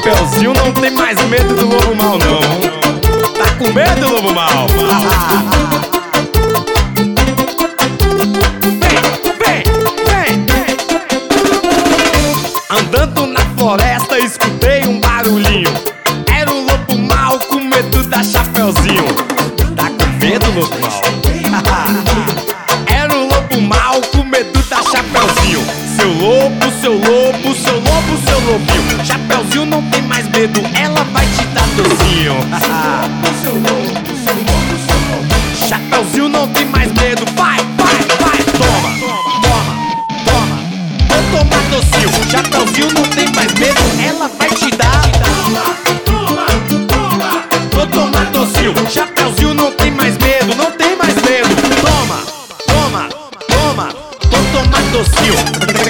Chapeuzinho não tem mais medo do lobo mal, não. Tá com medo, lobo mal? Vem, vem, vem. Andando na floresta, escutei um barulhinho. Era o lobo mal com medo da Chapeuzinho. Tá com medo, lobo mal? Era o lobo mal com medo da Chapeuzinho. Seu lobo, seu lobo, seu lobo, seu lobinho. Chapeuzinho não tem mais medo, ela vai te dar docinho. Chapeuzinho não tem mais medo, vai, vai, vai. Toma, toma, toma. Vou tomar docinho. Chapeuzinho não tem mais medo, ela vai te dar. Vou tomar docinho. Chapeuzinho não tem mais medo, não tem mais medo. Toma, toma, toma. Vou tomar docinho.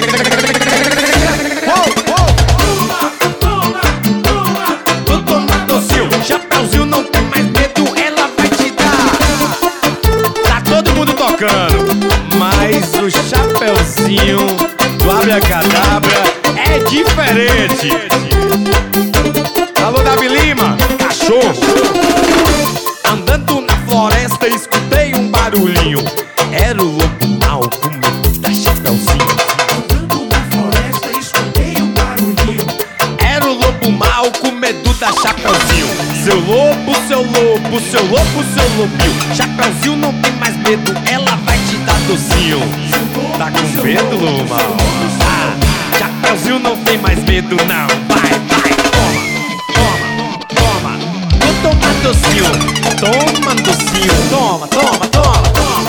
Vou tomar docinho. Chapeuzinho não tem mais medo, ela vai te dar. Tá todo mundo tocando, mas o Chapeuzinho do Abracadabra é diferente. Alô, Davi Lima, cachorro. Andando na floresta, escutei um barulhinho. Era o lobo mal com medo da Chapeuzinho. Andando na floresta, escutei um barulhinho. Era o lobo mal com medo da Chapeuzinho. Seu lobo, seu lobo, seu lobo, seu lobinho. Chapeuzinho não tem mais medo, ela vai te dar docinho. Tá com medo, lobo mal? Chapeuzinho não tem mais medo, não. Vai, vai, toma, toma, toma. Vou tomar docinho. Toma docinho, toma, toma, toma.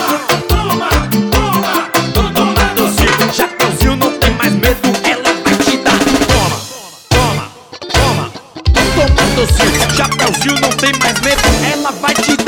Vou tomar docinho. Chapeuzinho não tem mais medo, ela vai te dar. Toma, toma, toma. Vou tomar docinho. Chapeuzinho não tem mais medo, ela vai te dar.